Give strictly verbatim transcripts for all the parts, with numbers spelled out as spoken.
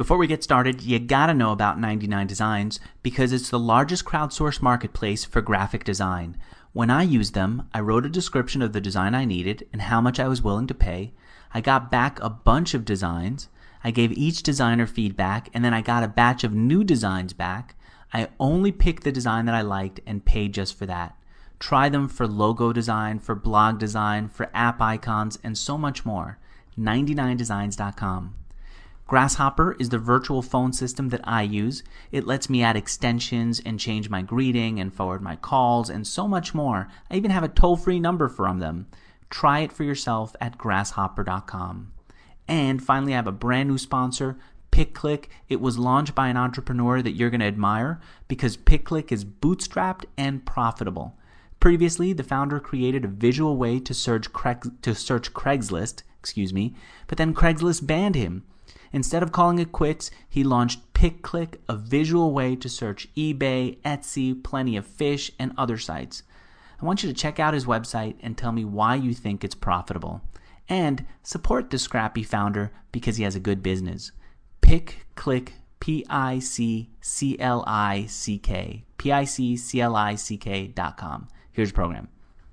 Before we get started, you gotta know about ninety-nine Designs because it's the largest crowdsourced marketplace for graphic design. When I used them, I wrote a description of the design I needed and how much I was willing to pay. I got back a bunch of designs. I gave each designer feedback, and then I got a batch of new designs back. I only picked the design that I liked and paid just for that. Try them for logo design, for blog design, for app icons, and so much more. ninety-nine designs dot com. Grasshopper is the virtual phone system that I use. It lets me add extensions and change my greeting and forward my calls and so much more. I even have a toll-free number from them. Try it for yourself at grasshopper dot com. And finally, I have a brand new sponsor, PicClick. It was launched by an entrepreneur that you're going to admire because PicClick is bootstrapped and profitable. Previously, the founder created a visual way to search Craig, to search Craigslist, excuse me, but then Craigslist banned him. Instead of calling it quits, he launched PicClick, a visual way to search eBay, Etsy, Plenty of Fish, and other sites. I want you to check out his website and tell me why you think it's profitable. And support the scrappy founder because he has a good business. PicClick, P I C C L I C K, P I C C L I C K dot com. Here's the program.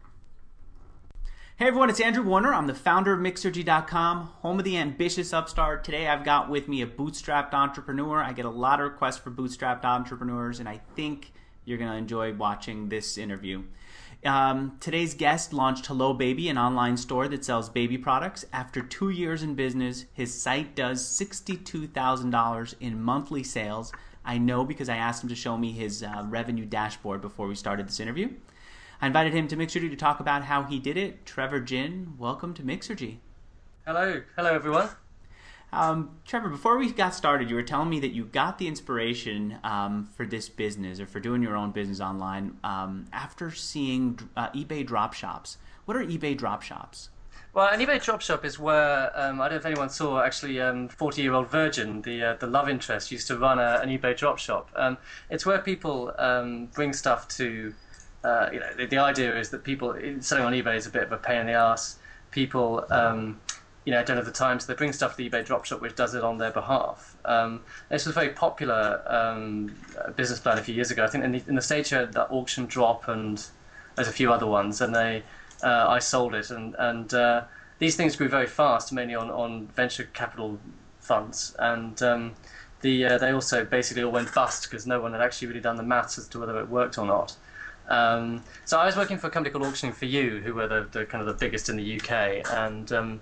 Hey everyone, it's Andrew Warner. I'm the founder of Mixergy dot com, home of the ambitious upstart. Today I've got with me a bootstrapped entrepreneur. I get a lot of requests for bootstrapped entrepreneurs, and I think you're going to enjoy watching this interview. Um, today's guest launched Hello Baby, an online store that sells baby products. After two years in business, his site does sixty-two thousand dollars in monthly sales. I know because I asked him to show me his uh, revenue dashboard before we started this interview. I invited him to Mixergy to talk about how he did it. Trevor Jin, welcome to Mixergy. Hello. Hello, everyone. Um, Trevor, before we got started, you were telling me that you got the inspiration um, for this business or for doing your own business online um, after seeing uh, eBay drop shops. What are eBay drop shops? Well, an eBay drop shop is where, um, I don't know if anyone saw, actually, um, forty-year-old Virgin, the uh, the love interest, used to run a, an eBay drop shop. Um, it's where people um, bring stuff to... Uh, you know, the, the idea is that people selling on eBay is a bit of a pain in the ass. People, um, you know, don't have the time, so they bring stuff to the eBay dropshop, which does it on their behalf. Um, this was a very popular um, business plan a few years ago. I think in the, in the States you had that Auction Drop, and there's a few other ones, and they, uh, I sold it, and and uh, these things grew very fast, mainly on on venture capital funds, and um, the uh, they also basically all went bust because no one had actually really done the maths as to whether it worked or not. Um, so I was working for a company called Auctioning for You, who were the, the kind of the biggest in the U K, and um,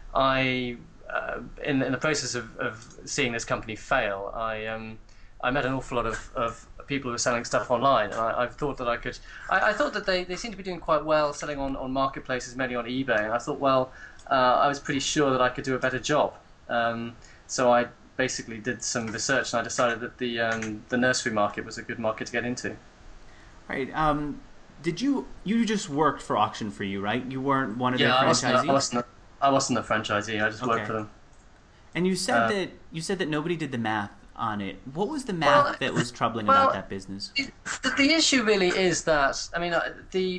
I, uh, in, in the process of, of seeing this company fail, I um, I met an awful lot of, of people who were selling stuff online, and I, I thought that I could. I, I thought that they, they seemed to be doing quite well selling on, on marketplaces, mainly on eBay, and I thought, well, uh, I was pretty sure that I could do a better job. Um, so I basically did some research, and I decided that the um, the nursery market was a good market to get into. Right. Um, did you you just worked for Auction for You, right? You weren't one of yeah, their I wasn't, franchisees. I wasn't. A, I wasn't a franchisee. I just okay. worked for them. And you said uh, that you said that nobody did the math on it. What was the math well, that was troubling well, about that business? It, the, the issue really is that I mean uh, the.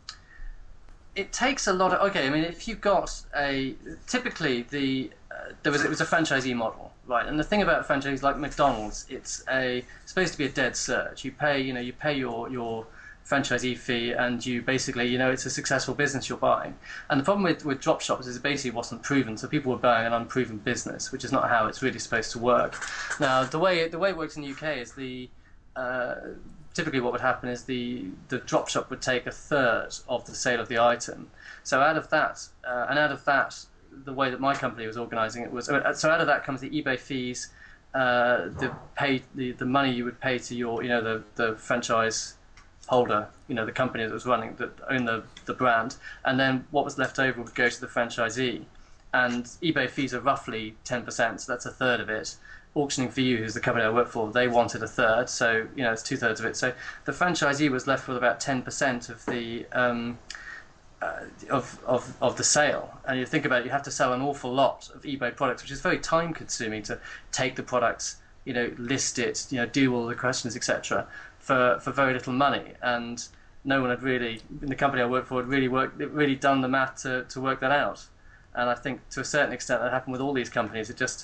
It takes a lot of okay. I mean, if you've got a typically the uh, there was it was a franchisee model, right? And the thing about franchisees like McDonald's, it's a it's supposed to be a dead search. You pay, you know, you pay your your franchisee fee, and you basically, you know, it's a successful business you're buying. And the problem with with drop shops is it basically wasn't proven, so people were buying an unproven business, which is not how it's really supposed to work. Now, the way the way it works in the U K is the uh, typically what would happen is the the drop shop would take a third of the sale of the item. So out of that, uh, and out of that, the way that my company was organising it was so out of that comes the eBay fees, uh, the pay the, the money you would pay to your you know the the franchise holder, you know the company that was running that owned the the brand, and then what was left over would go to the franchisee. And eBay fees are roughly ten percent, so that's a third of it. Auctioning for You, who's the company I work for, they wanted a third, so you know it's two thirds of it. So the franchisee was left with about ten percent of the um, uh, of of of the sale. And you think about it, you have to sell an awful lot of eBay products, which is very time consuming to take the products, you know, list it, you know, do all the questions, et cetera, for for very little money. And no one had really, in the company I worked for, had really worked, really done the math to to work that out. And I think to a certain extent that happened with all these companies. It just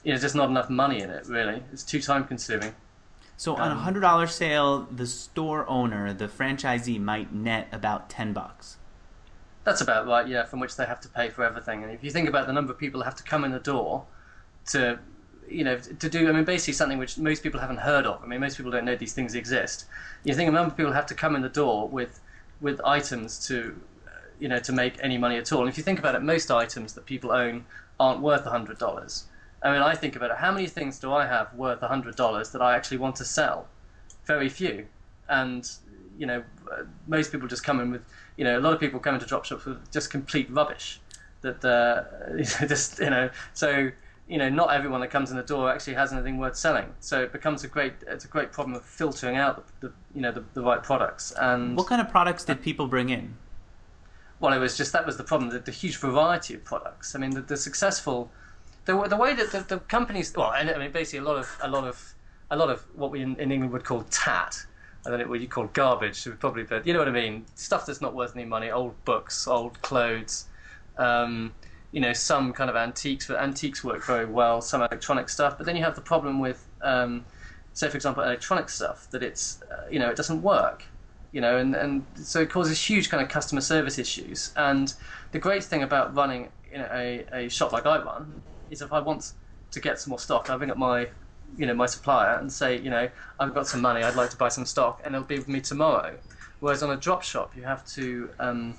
you know, just not enough money in it. Really, it's too time consuming. So on a hundred dollar sale, the store owner, the franchisee, might net about ten bucks. That's about right, yeah. From which they have to pay for everything. And if you think about the number of people that have to come in the door to, you know, to do, I mean, basically something which most people haven't heard of. I mean, most people don't know these things exist. You think a number of people have to come in the door with with items to, you know, to make any money at all. And if you think about it, most items that people own aren't worth a hundred dollars. I mean, I think about it, how many things do I have worth a hundred dollars that I actually want to sell? Very few. And, you know, most people just come in with, you know, a lot of people come into drop shops with just complete rubbish. That, uh, just, you know, so, you know, not everyone that comes in the door actually has anything worth selling. So it becomes a great, it's a great problem of filtering out the, the you know, the, the right products. And what kind of products did people bring in? Well, it was just, that was the problem, the, the huge variety of products. I mean, the, the successful, the, the way that the, the companies, well, I mean, basically a lot of, a lot of, a lot of what we in, in England would call tat, I don't know what you call garbage, probably, but you know what I mean, stuff that's not worth any money, old books, old clothes, um, you know, some kind of antiques, but antiques work very well, some electronic stuff, but then you have the problem with, um, say, for example, electronic stuff, that it's, uh, you know, it doesn't work. You know, and, and so it causes huge kind of customer service issues. And the great thing about running, you know, a, a shop like I run is if I want to get some more stock, I ring up my, you know, my supplier and say, you know, I've got some money, I'd like to buy some stock, and it'll be with me tomorrow. Whereas on a drop shop, you have to, um,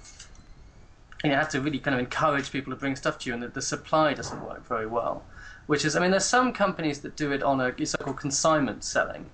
you know, have to really kind of encourage people to bring stuff to you, and the, the supply doesn't work very well. Which is, I mean, there's some companies that do it on a so-called consignment selling,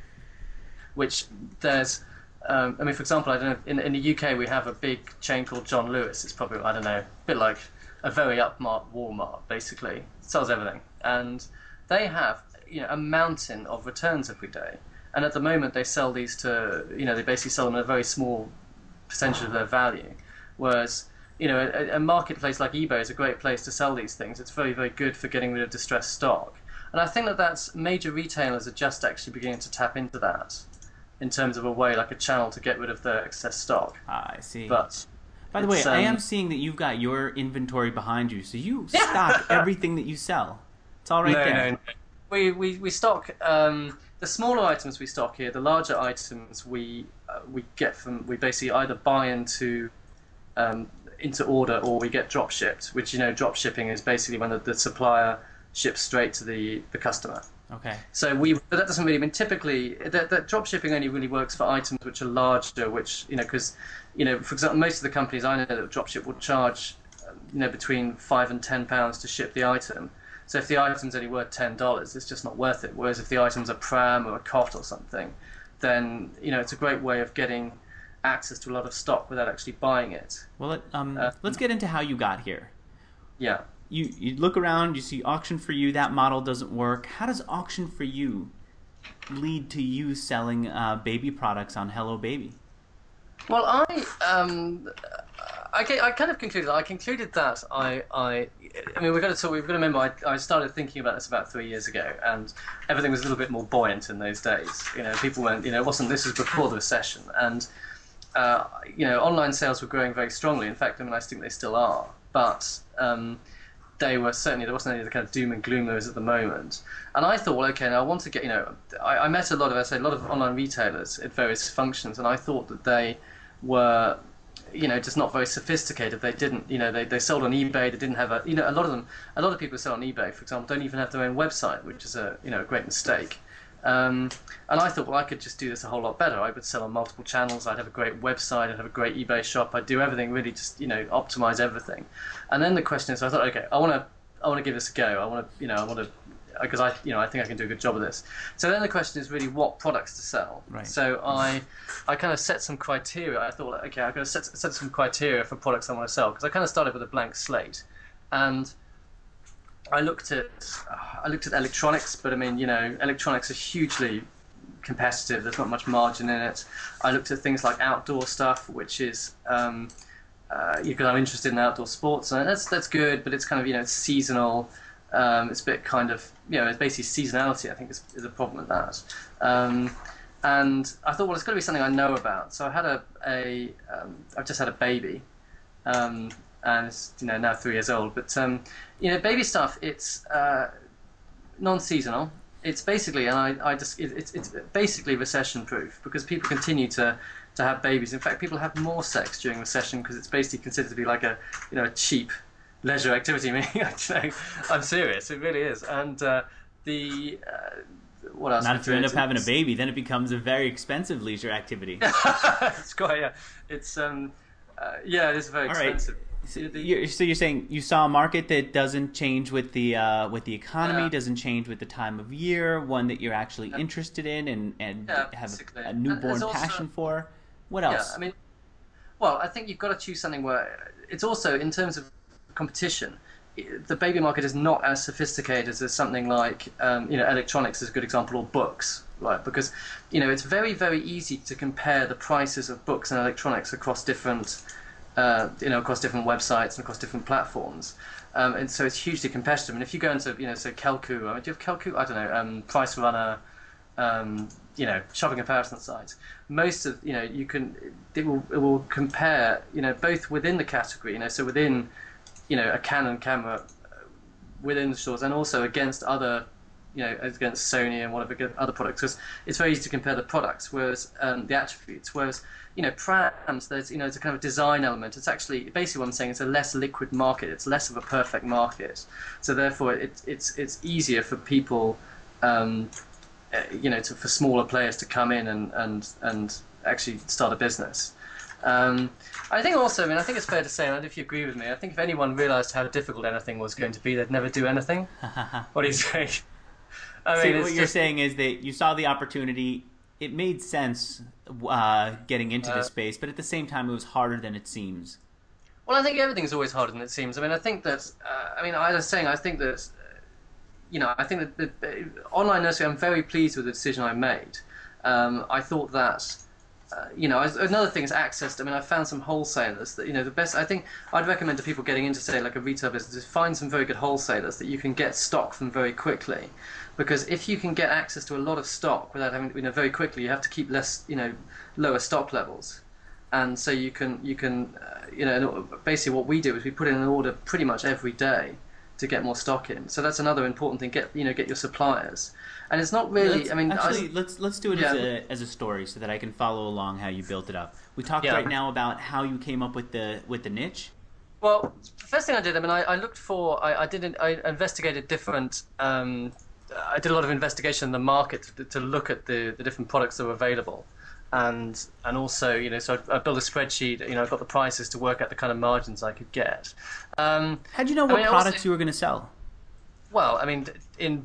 which there's. Um, I mean, for example, I don't know. In, in the U K, we have a big chain called John Lewis. It's probably, I don't know, a bit like a very upmarket Walmart, basically. It sells everything, and they have, you know, a mountain of returns every day. And at the moment, they sell these to, you know, they basically sell them at a very small percentage of their value. Whereas, you know, a, a marketplace like eBay is a great place to sell these things. It's very, very good for getting rid of distressed stock. And I think that that's major retailers are just actually beginning to tap into that, in terms of a way, like a channel to get rid of their excess stock. Ah, I see. But by the way, um, I am seeing that you've got your inventory behind you, so you stock everything that you sell. It's all right no, there. No, no. We, we, we stock um, the smaller items we stock here. The larger items we uh, we get from, we basically either buy into um, into order, or we get drop shipped. Which, you know, drop shipping is basically when the, the supplier ships straight to the, the customer. Okay. So we, but that doesn't really mean typically that, that drop shipping only really works for items which are larger, which, you know, because, you know, for example, most of the companies I know that drop ship will charge, you know, between five and ten pounds to ship the item. So if the item's only worth ten dollars, it's just not worth it. Whereas if the item's a pram or a cot or something, then, you know, it's a great way of getting access to a lot of stock without actually buying it. Well, it, um, uh, let's get into how you got here. Yeah. You, you look around, you see Auction for You, that model doesn't work. How does Auction for You lead to you selling uh, baby products on Hello Baby? Well, I um, I, I kind of concluded. I concluded that I I I mean we've got to talk, we've got to remember I, I started thinking about this about three years ago, and everything was a little bit more buoyant in those days. You know, people went. You know, it wasn't this was before the recession, and uh, you know, online sales were growing very strongly. In fact, I mean, I think they still are, but um, they were certainly, there wasn't any of the kind of doom and gloom there is at the moment. And I thought, well, okay, now I want to get, you know, I, I met a lot of, I say, a lot of online retailers at various functions, and I thought that they were, you know, just not very sophisticated. They didn't, you know, they, they sold on eBay. They didn't have a, you know, a lot of them, a lot of people who sell on eBay, for example, don't even have their own website, which is a, you know, a great mistake. Um, and I thought, well, I could just do this a whole lot better. I would sell on multiple channels. I'd have a great website. I'd have a great eBay shop. I'd do everything, really just, you know, optimize everything. And then the question is, I thought, okay, I want to, I want to give this a go. I want to, you know, I want to, because I, you know, I think I can do a good job of this. So then the question is really what products to sell. Right. So I, I kind of set some criteria. I thought, okay, I've got to set, set some criteria for products I want to sell, because I kind of started with a blank slate, and I looked at, I looked at electronics, but I mean, you know, electronics are hugely competitive. There's not much margin in it. I looked at things like outdoor stuff, which is, um, uh, because I'm interested in outdoor sports, and that's that's good, but it's kind of, you know, it's seasonal. Um, it's a bit kind of, you know, it's basically seasonality, I think, is, is a problem with that. Um, and I thought, well, it's got to be something I know about. So I had a, a um, I've just had a baby, um, and it's, you know, now three years old. But, um, you know, baby stuff, it's, uh, non-seasonal. It's basically, and I, I just, it, it's it's basically recession-proof because people continue to to have babies. In fact, people have more sex during recession because it's basically considered to be like a you know a cheap leisure activity. Meaning, you know, I'm serious. It really is. And uh, the uh, what else? Not if you end up having a baby, then it becomes a very expensive leisure activity. It's quite yeah. It's um uh, yeah, it is very All right. expensive. So you're, so you're saying you saw a market that doesn't change with the uh, with the economy, Yeah. doesn't change with the time of year, one that you're actually interested in and, and Yeah, have basically. a, a And newborn there's also- passion for. What Yeah, else? I mean, well, I think you've got to choose something where it's also in terms of competition. i- The baby market is not as sophisticated as something like um, you know electronics is a good example, or books, right? Because you know it's very very easy to compare the prices of books and electronics across different uh, you know across different websites and across different platforms. Um, and so it's hugely competitive. And if you go into, you know, say Kelku, I mean, do you have Kelku? I don't know, um, Price Runner, um, you know, shopping comparison sites. Most of, you know, you can, it will, it will compare, you know, both within the category, you know, so within, you know, a Canon camera uh, within the stores and also against other, you know, against Sony and whatever other products. Because it's very easy to compare the products, whereas um, the attributes, whereas, you know, prams, there's, you know, it's a kind of design element. It's actually, basically what I'm saying, it's a less liquid market. It's less of a perfect market. So therefore, it, it's it's easier for people, um, uh, you know, to, for smaller players to come in and, and, and actually start a business. Um, I think also, I mean, I think it's fair to say, and I don't know if you agree with me, I think if anyone realised how difficult anything was going to be, they'd never do anything. What do you say? I So mean, what it's you're just, saying is that you saw the opportunity, it made sense uh, getting into Uh, this space, but at the same time it was harder than it seems. well, I think everything's always harder than it seems. I mean, I think that, uh, I mean, I was saying, I think that, uh, you know, I think that the, the online nursery, I'm very pleased with the decision I made. Um, I thought that, uh, you know, I- another thing is access. I mean, I found some wholesalers that, you know, the best, I think I'd recommend to people getting into, say, like a retail business, is find some very good wholesalers that you can get stock from very quickly. Because if you can get access to a lot of stock without having, you know, very quickly, you have to keep less, you know, lower stock levels. And so you can, you can, uh, you know, basically what we do is we put in an order pretty much every day to get more stock in. So that's another important thing. Get, you know, get your suppliers. And it's not really, Let's- I mean, I was- actually, let's let's do it Yeah. as a as a story so that I can follow along how you built it up. We talked Yeah. right now about how you came up with the with the niche. Well, the first thing I did, I mean, I, I looked for, I, I did, an- I investigated different, um, I did a lot of investigation in the market to, to look at the, the different products that were available. And and also, you know, so I, I built a spreadsheet, you know, I got the prices to work out the kind of margins I could get. Um, How'd you know I what mean, also- products you were going to sell? well, I mean, in,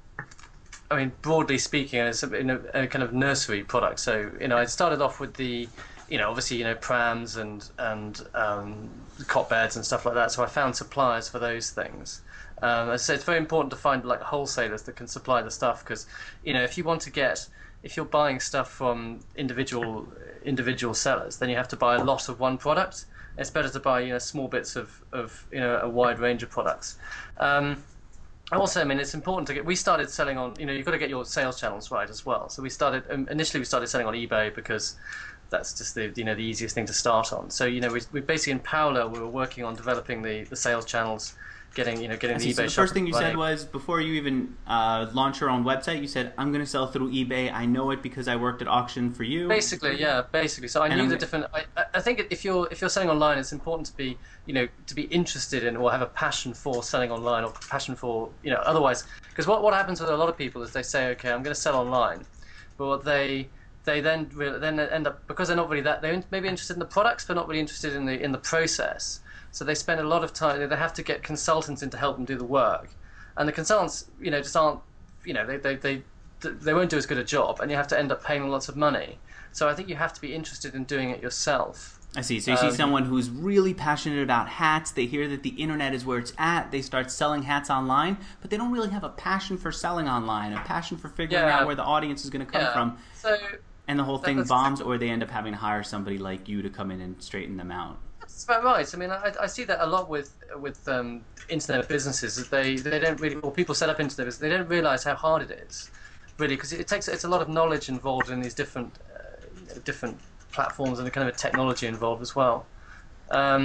I mean, broadly speaking, it's a, in a, a kind of nursery product. So, you know, I started off with the, you know, obviously, you know, prams and and um, cot beds and stuff like that. So I found suppliers for those things. Um, as I said, it's very important to find like wholesalers that can supply the stuff because, you know, if you want to get, if you're buying stuff from individual individual sellers, then you have to buy a lot of one product. It's better to buy, you know, small bits of, of you know, a wide range of products. Um, Also, I mean, it's important to get. We started selling on. You know, you've got to get your sales channels right as well. So we started um, initially. We started selling on eBay because that's just the you know the easiest thing to start on. So you know, we, we basically in parallel we were working on developing the, the sales channels, getting you know getting I the see. eBay So the shop first thing you said running. was before you even uh, launch your own website, you said, "I'm going to sell through eBay. I know it because I worked at auction for you." Basically, yeah, basically. So I And knew I'm the gonna- different. I, I- I think if you're if you're selling online, it's important to be you know to be interested in or have a passion for selling online or passion for you know otherwise because what what happens with a lot of people is they say okay I'm going to sell online, but what they they then re- then end up because they're not really that they're maybe interested in the products but not really interested in the in the process. So they spend a lot of time. They have to get consultants in to help them do the work, and the consultants you know just aren't you know they they they they won't do as good a job, and you have to end up paying them lots of money. So I think you have to be interested in doing it yourself. I see. So you see Um, someone who's really passionate about hats. They hear that the internet is where it's at. They start selling hats online, but they don't really have a passion for selling online, a passion for figuring Yeah. out where the audience is going to come Yeah. from, So and the whole That- thing that's bombs, exactly- or they end up having to hire somebody like you to come in and straighten them out. that's about right. I mean, I, I see that a lot with with um, internet businesses. That they they don't really, or people set up internet businesses, they don't realise how hard it is, really, because it takes it's a lot of knowledge involved in these different uh, different platforms and a kind of a technology involved as well. Um,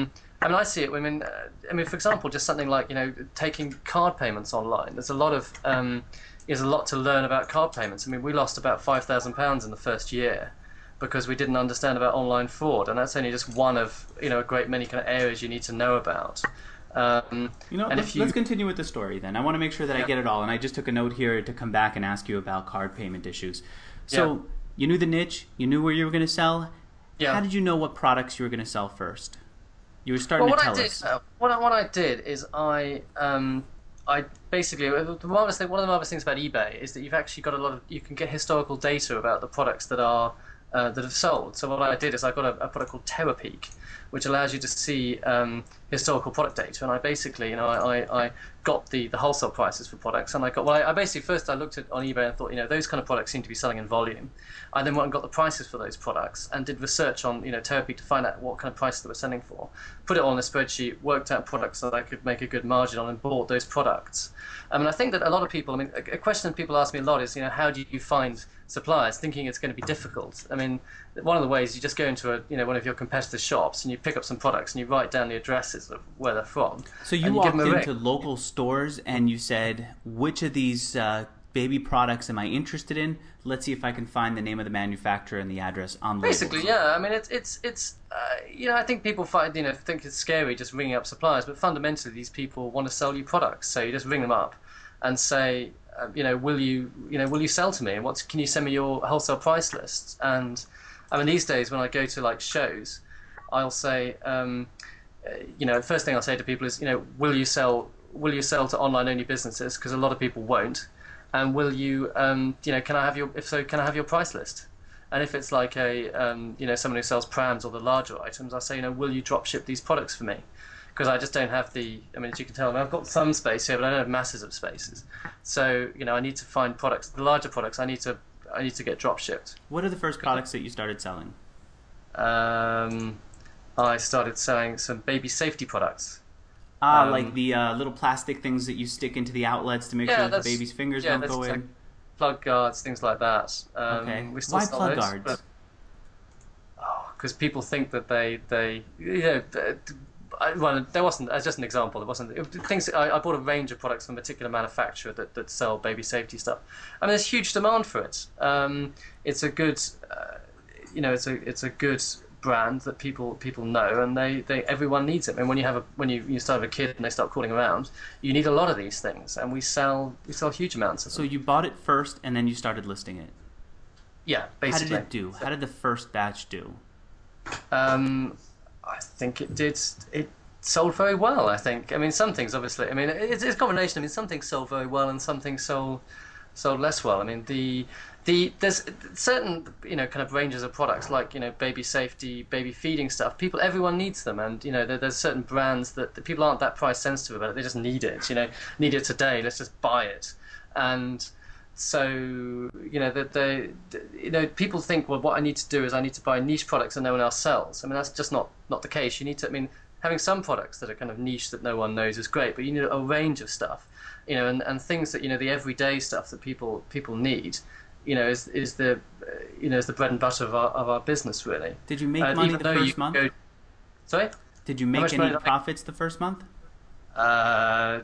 I mean, I see it. I mean, uh, I mean, for example, just something like you know taking card payments online. There's a lot of um, there's a lot to learn about card payments. I mean, we lost about five thousand pounds in the first year because we didn't understand about online fraud, and that's only just one of you know a great many kind of areas you need to know about. Um, you know, and let's, if you, let's continue with the story then. I want to make sure that yeah. I get it all, and I just took a note here to come back and ask you about card payment issues. So Yeah. you knew the niche, you knew where you were going to sell. Yeah. How did you know what products you were going to sell first? You were starting well, to what tell I did, us. uh, what I, what I did is I um, I basically the marvelous thing, one of the marvelous things about eBay is that you've actually got a lot of you can get historical data about the products that are uh, that have sold. So what I did is I got a, a product called TerraPeak, which allows you to see um, historical product data. And I basically, you know, I, I, I got the, the wholesale prices for products, and I got well. I, I basically first I looked at on eBay and thought, you know, those kind of products seem to be selling in volume. I then went and got the prices for those products and did research on, you know, TerraPeak to find out what kind of prices they were selling for. Put it all in a spreadsheet, worked out products that I could make a good margin on, and bought those products. I mean, I think that a lot of people, I mean, a, a question that people ask me a lot is, you know, how do you find suppliers, thinking it's going to be difficult? I mean, one of the ways you just go into a, you know, one of your competitors' shops and you pick up some products and you write down the addresses of where they're from. So you, you walked into ring. local stores and you said, which of these uh, baby products am I interested in? Let's see if I can find the name of the manufacturer and the address on the Basically, labels. yeah. I mean, it's it's it's uh, you know, I think people find, you know, think it's scary just ringing up suppliers, but fundamentally, these people want to sell you products, so you just ring them up and say, uh, you know, will you, you know, will you sell to me? And what's, can you send me your wholesale price list? And I mean, these days when I go to like shows, I'll say, um, uh, you know, the first thing I'll say to people is, you know, will you sell, will you sell to online only businesses? Because a lot of people won't. And will you, um, you know, can I have your, if so, can I have your price list? And if it's like a, um, you know, someone who sells prams or the larger items, I say, you know, will you drop ship these products for me? Because I just don't have the, I mean, as you can tell, I mean, I've got some space here, but I don't have masses of spaces. So, you know, I need to find products, the larger products, I need to, I need to get drop shipped. What are the first products that you started selling? Um, I started selling some baby safety products. Ah, um, like the uh, little plastic things that you stick into the outlets to make yeah, sure that that's, the baby's fingers yeah, don't go like in. plug guards, things like that. Um, Okay. we still Why sell plug those, guards? but- oh, because people think that they, they, you know, I, well, there wasn't. As just an example, there wasn't it, things. I, I bought a range of products from a particular manufacturer that, that sell baby safety stuff. I mean, there's huge demand for it. Um, it's a good, uh, you know, it's a it's a good brand that people people know, and they, they everyone needs it. And when you have a when you, you start with a kid and they start calling around, you need a lot of these things, and we sell we sell huge amounts of them. So you bought it first, and then you started listing it. Yeah, basically. How did it do? How did the first batch do? Um, I think it did. It sold very well. I think. I mean, some things obviously. I mean, it's, it's a combination. I mean, some things sold very well, and some things sold sold less well. I mean, the the there's certain you know kind of ranges of products like you know baby safety, baby feeding stuff. People, everyone needs them, and you know there, there's certain brands that, that people aren't that price sensitive about it. They just need it. You know, need it today. Let's just buy it, and. So you know that they, you know, people think, well, what I need to do is I need to buy niche products that no one else sells. I mean, that's just not not the case. You need to. I mean, having some products that are kind of niche that no one knows is great, but you need a range of stuff, you know, and, and things that you know the everyday stuff that people people need, you know, is is the, uh, you know, is the bread and butter of our of our business really. Did you make Uh, money even the though first you month? go- Sorry. Did you How make much any money did I make? profits the first month? Uh,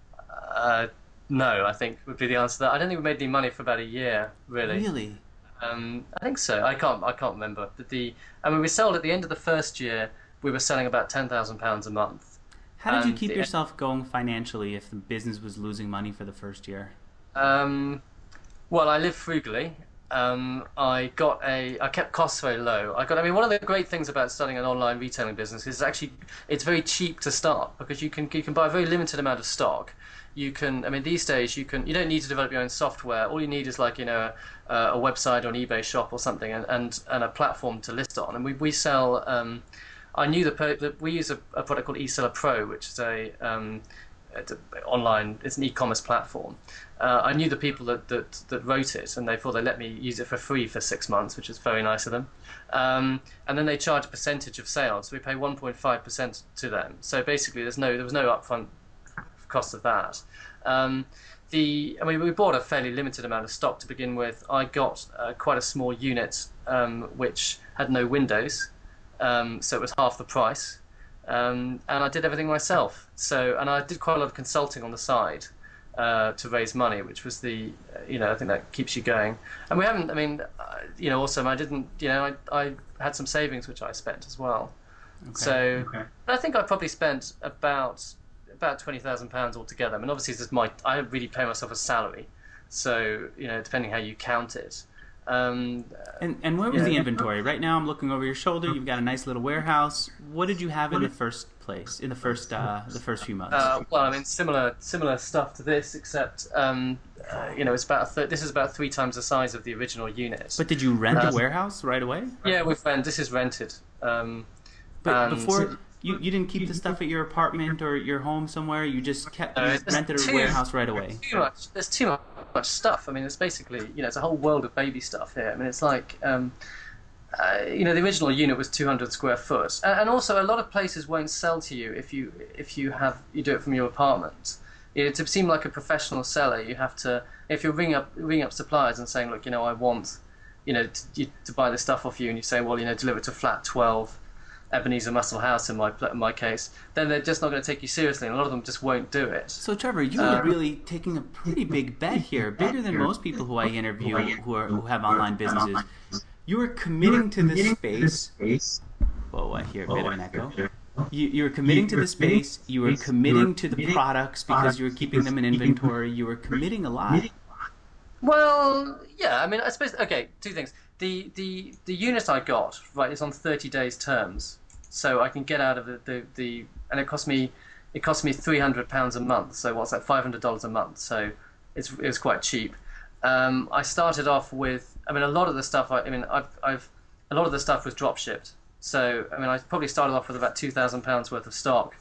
uh, no, I think would be the answer to that. I don't think we made any money for about a year, really. Really? Um, I think so. I can't. I can't remember. But the. I mean, we sold at the end of the first year. We were selling about ten thousand pounds a month. How did you And keep the- yourself going financially if the business was losing money for the first year? Um, well, I live frugally. Um, I got a. I kept costs very low. I got. I mean, one of the great things about starting an online retailing business is actually it's very cheap to start because you can you can buy a very limited amount of stock. You can. I mean, these days you can. You don't need to develop your own software. All you need is like you know a, a website or an eBay shop or something, and, and, and a platform to list on. And we we sell. Um, I knew the, per- that we use a, a product called eSeller Pro, which is a um, it's a online. It's an e-commerce platform. Uh, I knew the people that, that that wrote it, and they thought they let me use it for free for six months, which is very nice of them. Um, and then they charge a percentage of sales. So we pay one point five percent to them. So basically, there's no there was no upfront cost of that. Um, the I mean, we bought a fairly limited amount of stock to begin with. I got uh, quite a small unit um, which had no windows, um, so it was half the price. um, and I did everything myself. So, and I did quite a lot of consulting on the side uh, to raise money, which was the, uh, you know, I think that keeps you going. And we haven't, I mean, uh, you know, also I didn't, you know, I, I had some savings which I spent as well. Okay. So okay. I think I probably spent about about twenty thousand pounds altogether. I mean, obviously, this is my, I really pay myself a salary, so you know, depending how you count it. Um, and and where was yeah. the inventory? Right now, I'm looking over your shoulder. You've got a nice little warehouse. What did you have in the first place? In the first uh, the first few months? Uh, well, I mean, similar similar stuff to this, except um, uh, you know, it's about a th- this is about three times the size of the original unit. But did you rent uh, a warehouse right away? Yeah, we've rent. This is rented. Um, but and before. You, you didn't keep the stuff at your apartment or your home somewhere? You just kept no, you rented a too, warehouse right away? Too much, there's too much stuff. I mean, it's basically, you know, it's a whole world of baby stuff here. I mean, it's like, um, uh, you know, the original unit was two hundred square foot. And, and also, a lot of places won't sell to you if you if you have you do it from your apartment. You know, to seem like a professional seller, you have to, if you're ringing up, ringing up suppliers and saying, look, you know, I want, you know, to, to buy this stuff off you, and you say, well, you know, deliver it to flat twelve, Ebenezer Muscle House in my in my case, then they're just not going to take you seriously, and a lot of them just won't do it. So Trevor, you uh, are really taking a pretty big bet here, bigger than most people who I interview who are who have online businesses. You are committing to this space. Whoa, I hear a bit of an echo. You, you're committing to the space. You are committing to the products because you're keeping them in inventory. You are committing a lot. Well, yeah. I mean, I suppose. Okay, two things. The the the unit I got right is on thirty days terms. So I can get out of the, the, the and it cost me it cost me three hundred pounds a month. So what's that? Five hundred dollars a month. So it's it was quite cheap. Um, I started off with I mean a lot of the stuff. I, I mean I've I've a lot of the stuff was drop shipped. So I mean I probably started off with about two thousand pounds worth of stock,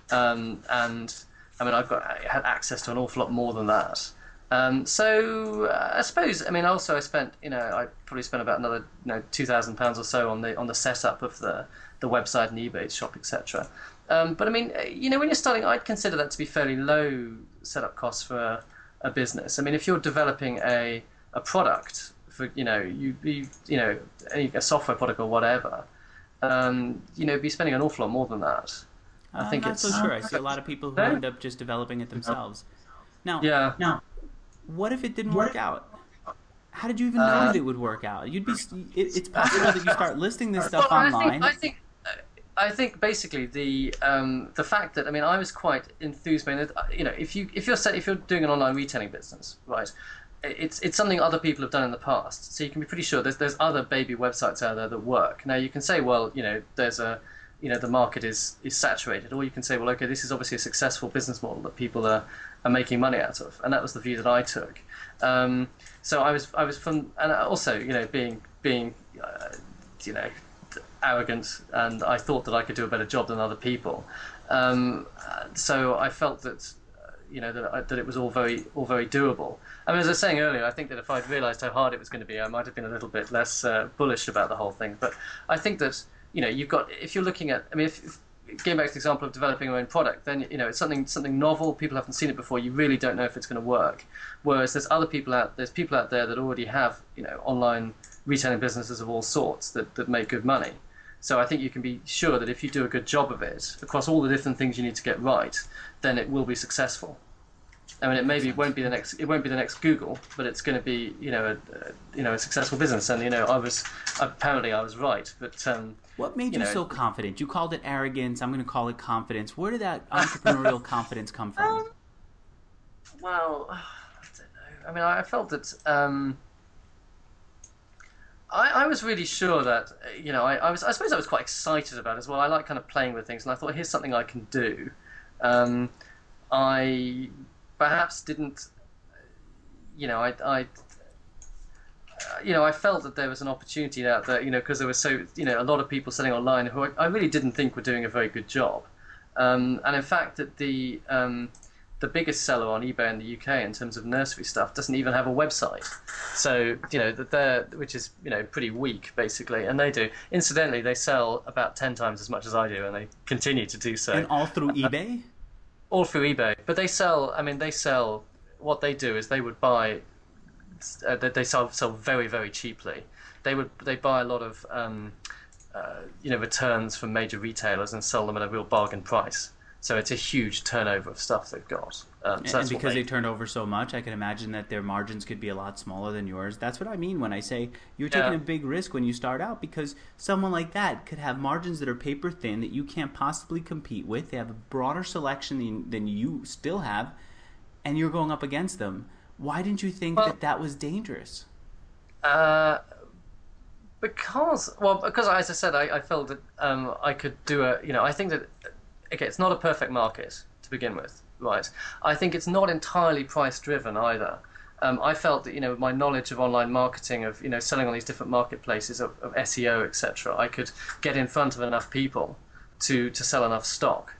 um, and I mean I've got I had access to an awful lot more than that. Um, so uh, I suppose I mean also I spent you know I probably spent about another you know two thousand pounds or so on the on the setup of the the website and eBay shop, et cetera. Um, but I mean, you know, when you're starting, I'd consider that to be fairly low setup costs for a, a business. I mean, if you're developing a a product for, you know, you be, you know, a, a software product or whatever, um, you know, be spending an awful lot more than that. I uh, think I'm not it's so sure. I see a lot of people who no? end up just developing it themselves. Now, yeah. Now, what if it didn't work out? How did you even know uh, that it would work out? You'd be. It, it's possible that you start listing this stuff well, online. I think. I think I think basically the um, the fact that I mean I was quite enthused by it. You know, if you if you're if you're doing an online retailing business, right? It's it's something other people have done in the past, so you can be pretty sure there's there's other baby websites out there that work. Now you can say, well, you know, there's a you know the market is is saturated, or you can say, well, okay, this is obviously a successful business model that people are are making money out of, and that was the view that I took. Um, so I was I was from, and also you know being being uh, you know. arrogant, and I thought that I could do a better job than other people. Um, so I felt that, uh, you know, that I, that it was all very, all very doable. I mean, as I was saying earlier, I think that if I'd realised how hard it was going to be, I might have been a little bit less uh, bullish about the whole thing. But I think that, you know, you've got, if you're looking at, I mean, if, if getting back to the example of developing your own product, then you know it's something something novel. People haven't seen it before. You really don't know if it's going to work. Whereas there's other people out there's people out there that already have you know online retailing businesses of all sorts that, that make good money. So I think you can be sure that if you do a good job of it across all the different things you need to get right, then it will be successful. I mean, it maybe won't be the next it won't be the next Google, but it's going to be you know a, a you know a successful business. And you know I was apparently I was right, but. Um, What made you, you know, so confident? You called it arrogance. I'm going to call it confidence. Where did that entrepreneurial confidence come from? Um, well, I don't know. I mean, I felt that um, I, I was really sure that you know I, I was. I suppose I was quite excited about it as well. I like kind of playing with things, and I thought, here's something I can do. Um, I perhaps didn't. You know, I. I You know, I felt that there was an opportunity out there, you know, because there was so, you know, a lot of people selling online who I, I really didn't think were doing a very good job. Um, and in fact, that the um, the biggest seller on eBay in the U K in terms of nursery stuff doesn't even have a website. So, you know, that they're, which is, you know, pretty weak, basically. And they do. Incidentally, they sell about ten times as much as I do, and they continue to do so. And all through eBay? All through eBay. But they sell, I mean, they sell, what they do is they would buy... Uh, they sell, sell very very cheaply. They would they buy a lot of um, uh, you know, returns from major retailers and sell them at a real bargain price. So it's a huge turnover of stuff they've got. Um, so And that's because they, they turned over so much, I can imagine that their margins could be a lot smaller than yours. That's what I mean when I say you're taking yeah. a big risk when you start out, because someone like that could have margins that are paper thin that you can't possibly compete with. They have a broader selection than, than you still have, and you're going up against them. Why didn't you think well, that that was dangerous? Uh, because, well, because as I said, I, I felt that um, I could do a, you know, I think that, okay, it's not a perfect market to begin with, right? I think it's not entirely price driven either. Um, I felt that, you know, with my knowledge of online marketing, of, you know, selling on these different marketplaces, of, of S E O, et cetera, I could get in front of enough people to, to sell enough stock.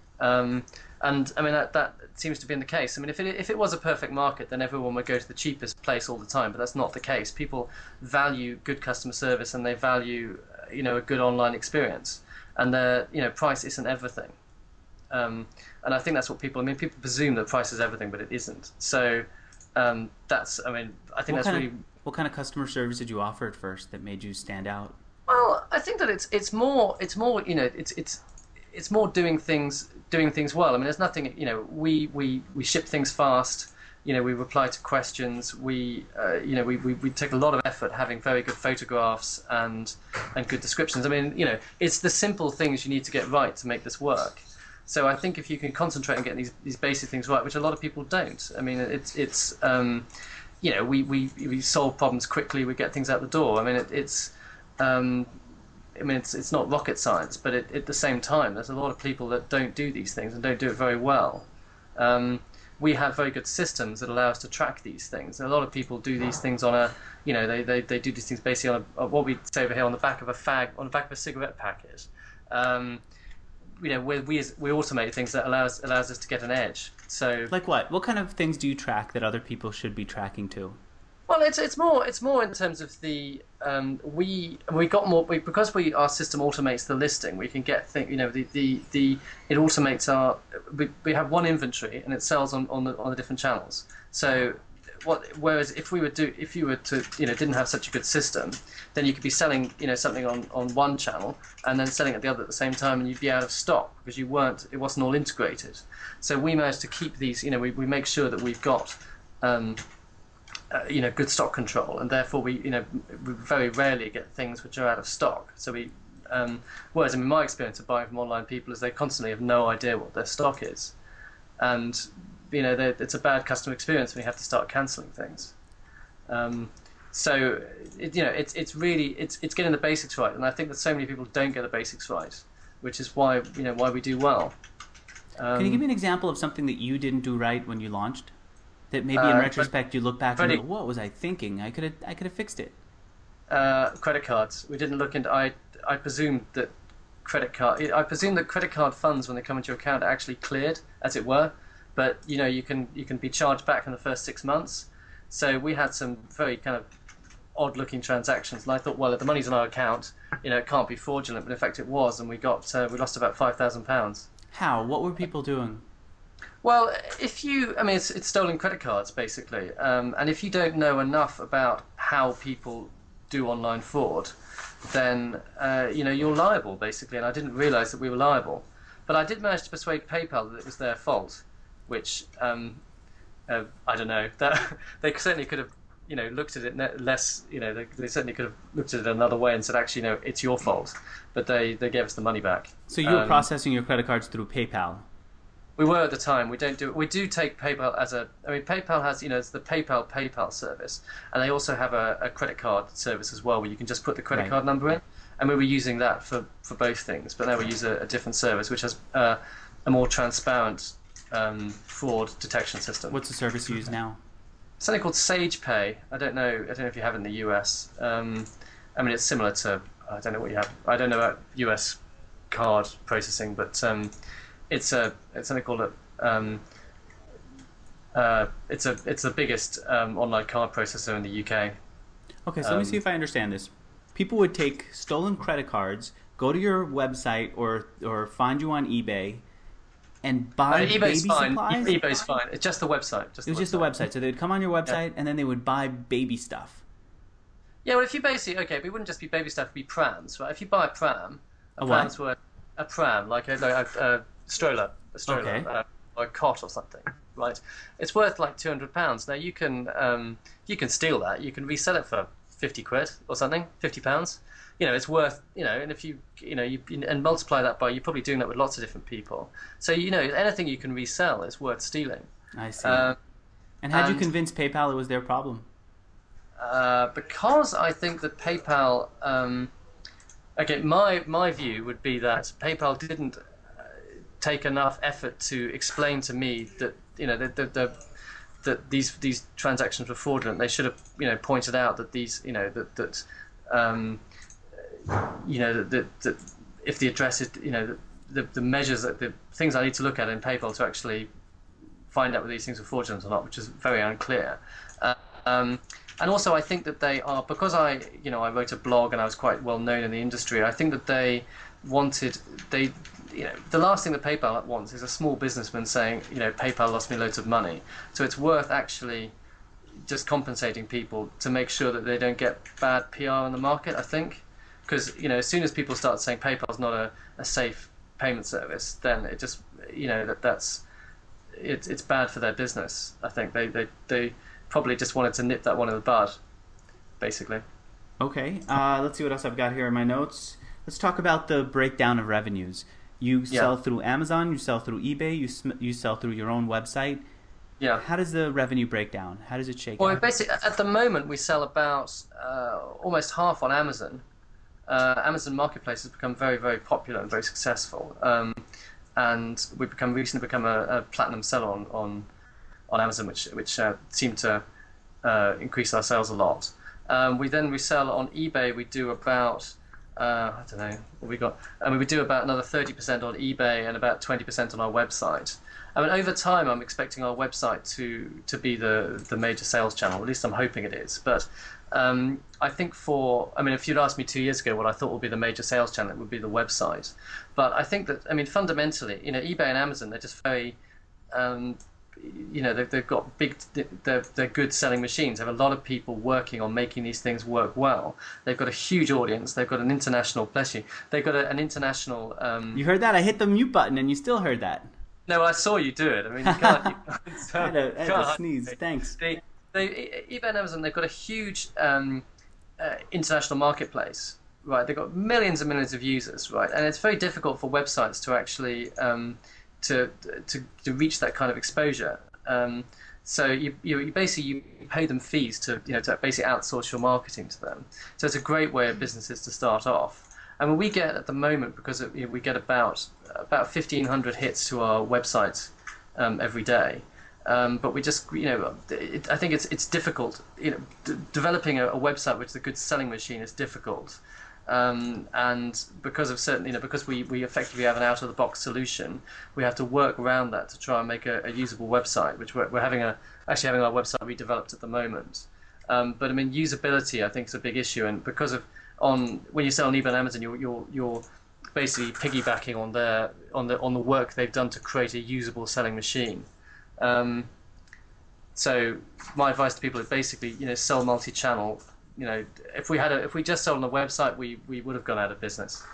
Um, and I mean, that, that seems to be in the case. I mean, if it, if it was a perfect market, then everyone would go to the cheapest place all the time, but that's not the case. People value good customer service and they value, you know, a good online experience. And the, you know, price isn't everything. Um, and I think that's what people, I mean, people presume that price is everything, but it isn't. So um, that's, I mean, I think What that's kind really... of, what kind of customer service did you offer at first that made you stand out? Well, I think that it's it's more, it's more, you know, it's it's it's more doing things doing things well. I mean, there's nothing, you know, we, we, we ship things fast, you know, we reply to questions, we, uh, you know, we, we, we take a lot of effort having very good photographs and and good descriptions. I mean, you know, it's the simple things you need to get right to make this work. So I think if you can concentrate on getting these, these basic things right, which a lot of people don't. I mean, it's, it's um, you know, we, we, we solve problems quickly, we get things out the door. I mean, it, it's... Um, I mean, it's it's not rocket science, but it, at the same time, there's a lot of people that don't do these things and don't do it very well. Um, we have very good systems that allow us to track these things. A lot of people do these things on a, you know, they, they, they do these things basically on a, what we say over here, on the back of a fag, on the back of a cigarette packet. Um, you know, we we we automate things that allows allows us to get an edge. So, Like what? What kind of things do you track that other people should be tracking too? well, it's it's more it's more in terms of the um, we we got more we, because we our system automates the listing. We can get thing you know the, the, the it automates our we, we have one inventory and it sells on, on the on the different channels. So what whereas if we would do if you were to you know didn't have such a good system, then you could be selling you know something on, on one channel and then selling at the other at the same time, and you'd be out of stock because you weren't it wasn't all integrated. So we managed to keep these you know we, we make sure that we've got um, Uh, you know, good stock control, and therefore we, you know, we very rarely get things which are out of stock. So we, um, whereas I mean, my experience of buying from online people is they constantly have no idea what their stock is, and you know, it's a bad customer experience when you have to start cancelling things. Um, so it, you know, it's it's really it's it's getting the basics right, and I think that so many people don't get the basics right, which is why you know why we do well. Um, Can you give me an example of something that you didn't do right when you launched? That maybe in Uh, retrospect you look back Freddie- and go, "What was I thinking? I could have, I could have fixed it." uh, credit cards. We didn't look into. I I presumed that credit card. I presume that credit card funds, when they come into your account, are actually cleared, as it were. But you know, you can you can be charged back in the first six months. So we had some very kind of odd-looking transactions, and I thought, well, if the money's in our account, you know, it can't be fraudulent. But in fact, it was, and we got uh, we lost about five thousand pounds. How? What were people doing? Well, if you, I mean, it's, it's stolen credit cards, basically. Um, and if you don't know enough about how people do online fraud, then, uh, you know, you're liable, basically. And I didn't realise that we were liable. But I did manage to persuade PayPal that it was their fault, which, um, uh, I don't know, that they certainly could have, you know, looked at it less, you know, they, they certainly could have looked at it another way and said, actually, no, it's your fault. But they, they gave us the money back. So you were Um, processing your credit cards through PayPal. We were at the time. We don't do it. We do take PayPal as a. I mean, PayPal has you know it's the PayPal PayPal service, and they also have a, a credit card service as well, where you can just put the credit Right. card number in. And we were using that for, for both things, but now we use a, a different service, which has uh, a more transparent um, fraud detection system. What's the service you use now? Something called SagePay. I don't know. I don't know if you have it in the U S. Um, I mean, it's similar to. I don't know what you have. I don't know about U S card processing, but. Um, It's a it's something called a um, uh, it's a it's the biggest um, online card processor in the U K. Okay, so let me Um, see if I understand this. People would take stolen credit cards, go to your website or or find you on eBay, and buy Uh, eBay's baby fine. supplies. E- eBay's fine. It's just the website. Just It was the just the website. So they'd come on your website and then they would buy baby stuff. Yeah, well, if you basically okay, but it wouldn't just be baby stuff; it'd be prams, right? If you buy a pram, a A what? pram's worth a pram, like a, like a, a stroller, a stroller, Okay. uh, or a cot or something, right? It's worth like two hundred pounds. Now you can um, you can steal that. You can resell it for fifty quid or something, fifty pounds. You know, it's worth you know, and if you you know you and multiply that by, you're probably doing that with lots of different people. So you know, anything you can resell is worth stealing. I see. Um, And how'd you and convince PayPal it was their problem? Uh, because I think that PayPal, um, okay, my my view would be that PayPal didn't uh, take enough effort to explain to me that you know that the, the, that these these transactions were fraudulent. They should have you know pointed out that these you know that that um, you know that, that, that if the address is you know the the measures that the things I need to look at in PayPal to actually find out whether these things are fraudulent or not, which is very unclear. Uh, um, and also, I think that they are because I, you know, I wrote a blog and I was quite well known in the industry. I think that they wanted they, you know, the last thing that PayPal wants is a small businessman saying, you know, PayPal lost me loads of money. So it's worth actually just compensating people to make sure that they don't get bad P R in the market. I think because you know, as soon as people start saying PayPal's not a, a safe payment service, then it just you know that that's it's it's bad for their business. I think they, they, they probably just wanted to nip that one in the bud, basically. Okay, uh, let's see what else I've got here in my notes. Let's talk about the breakdown of revenues. You Yeah. sell through Amazon, you sell through eBay, you sm- you sell through your own website. Yeah. How does the revenue break down? How does it shake Well, out? basically, at the moment, we sell about uh, almost half on Amazon. Uh, Amazon Marketplace has become very, very popular and very successful. Um, and we've become recently become a, a platinum seller on, on on Amazon, which which uh, seemed to uh, increase our sales a lot. Um, we then resell on eBay. We do about uh, I don't know what we got. I mean, we do about another thirty percent on eBay and about twenty percent on our website. I mean, over time, I'm expecting our website to to be the the major sales channel. At least I'm hoping it is. But um, I think for I mean, if you'd asked me two years ago what I thought would be the major sales channel, it would be the website. But I think that I mean, fundamentally, you know, eBay and Amazon, they're just very um, you know, they've, they've got big, they're, they're good selling machines. They have a lot of people working on making these things work well. They've got a huge audience. They've got an international, bless you, they've got a, an international... Um, You heard that? I hit the mute button and you still heard that. no, I saw you do it. I mean, you can't... You, I had a, I had can't- a sneeze. Thanks. They, they, eBay and Amazon, they've got a huge um, uh, international marketplace, right? They've got millions and millions of users, right? And it's very difficult for websites to actually... Um, To, to to reach that kind of exposure, um, so you, you you basically you pay them fees to you know to basically outsource your marketing to them. So it's a great way of businesses to start off. I mean, we get at the moment because it, you know, we get about about fifteen hundred hits to our website um, every day, um, but we just you know it, I think it's it's difficult. You know, d- developing a, a website which is a good selling machine is difficult. Um, and because of certain, you know, because we, we effectively have an out-of-the-box solution, we have to work around that to try and make a, a usable website, which we're, we're having a actually having our website redeveloped at the moment. Um, but I mean, usability I think is a big issue, and because of on when you sell on eBay and Amazon, you're you're, you're basically piggybacking on their on the on the work they've done to create a usable selling machine. Um, so my advice to people is basically, you know, sell multi-channel. You know, if we had a, if we just sold on the website, we, we would have gone out of business.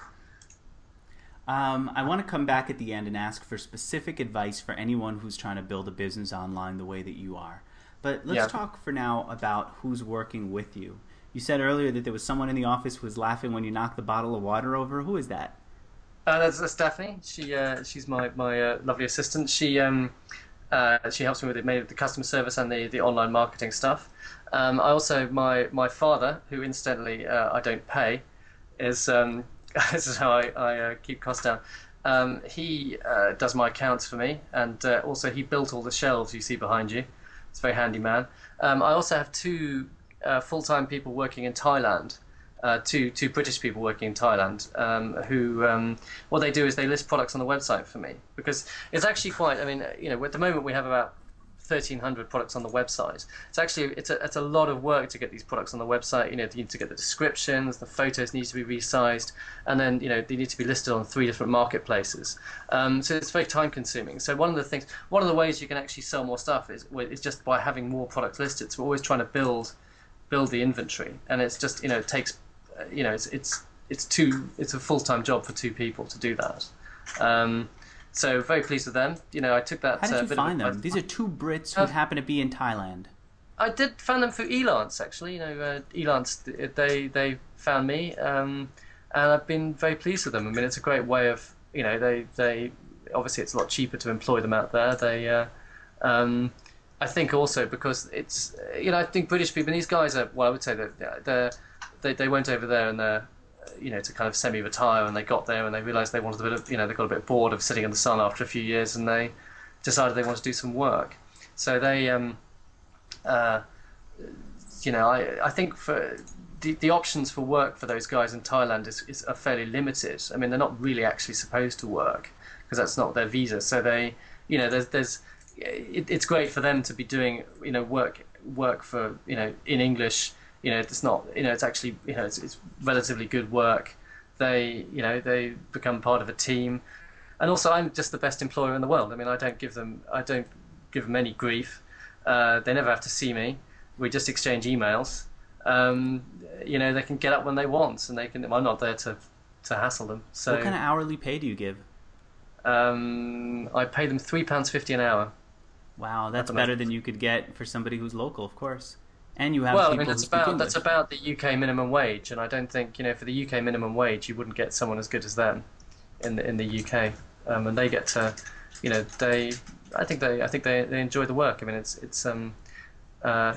Um, I want to come back at the end and ask for specific advice for anyone who's trying to build a business online the way that you are. But let's Yeah. talk for now about who's working with you. You said earlier that there was someone in the office who was laughing when you knocked the bottle of water over. Who is that? Uh, that's, that's Stephanie. She uh, she's my my uh, lovely assistant. She um uh, she helps me with the, the customer service and the, the online marketing stuff. Um, I also my my father, who incidentally uh, I don't pay, is um, this is how I, I uh, keep costs down. Um, he uh, does my accounts for me, and uh, also he built all the shelves you see behind you. It's a very handy man. Um, I also have two uh, full-time people working in Thailand. Uh, two two British people working in Thailand um, who um, what they do is they list products on the website for me, because it's actually quite I mean you know at the moment we have about thirteen hundred products on the website. It's actually it's a it's a lot of work to get these products on the website. You know, you need to get the descriptions, the photos need to be resized, and then you know they need to be listed on three different marketplaces. Um, so it's very time consuming. So one of the things, one of the ways you can actually sell more stuff is is just by having more products listed. So we're always trying to build build the inventory, and it's just you know it takes uh, you know it's it's it's two it's a full time job for two people to do that. Um, so very pleased with them. You know, I took that. How did uh, you bit find of a, them? These are two Brits who Uh, happen to be in Thailand. I did found them through Elance actually. You know, uh, Elance they they found me, um, and I've been very pleased with them. I mean, it's a great way of you know they they obviously it's a lot cheaper to employ them out there. They uh, um, I think also because it's you know I think British people, and these guys are well I would say that they're, they they went over there and they're you know to kind of semi-retire, and they got there and they realised they wanted a bit of you know they got a bit bored of sitting in the sun after a few years, and they decided they wanted to do some work. So they um, uh, you know I I think for the, the options for work for those guys in Thailand is, is are fairly limited. I mean, they're not really actually supposed to work because that's not their visa. So they, you know, there's there's it, it's great for them to be doing you know work work for you know in English. You know, it's not you know it's actually you know it's, it's relatively good work. They you know they become part of a team, and also I'm just the best employer in the world. I mean, I don't give them I don't give them any grief. Uh, they never have to see me. We just exchange emails. Um, you know, they can get up when they want, and they can. I'm not there to to hassle them. So, What kind of hourly pay do you give? um, I pay them three pounds fifty an hour. Wow, that's the better moment. than you could get for somebody who's local, of course. And you have Well, I people mean, it's who speak about that's English. about the U K minimum wage, and I don't think you know for the U K minimum wage you wouldn't get someone as good as them in the in the U K, um, and they get to, you know, they. I think they I think they, they enjoy the work. I mean, it's it's um, uh,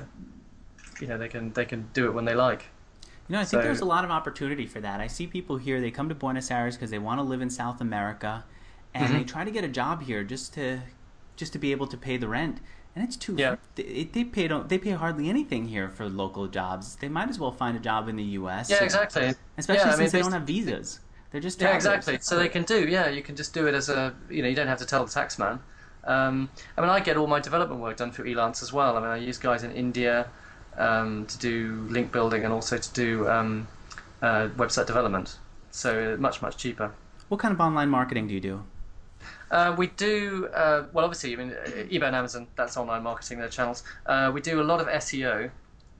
you know, they can they can do it when they like. You know, I think So- there's a lot of opportunity for that. I see people here, they come to Buenos Aires because they want to live in South America, and Mm-hmm. they try to get a job here just to just to be able to pay the rent. And it's too Yeah. they, they pay don't they pay hardly anything here for local jobs. They might as well find a job in the U S. Yeah, and- exactly. Especially Yeah, I since mean, they basi- don't have visas. They're just Yeah, travelers. exactly. So they can do. Yeah, you can just do it as a. You know, you don't have to tell the tax man. Um, I mean, I get all my development work done through Elance as well. I mean, I use guys in India um, to do link building and also to do um, uh, website development. So much much cheaper. What kind of online marketing do you do? Uh, we do uh, well. Obviously, I mean, eBay and Amazon. That's online marketing. Their channels. Uh, we do a lot of S E O.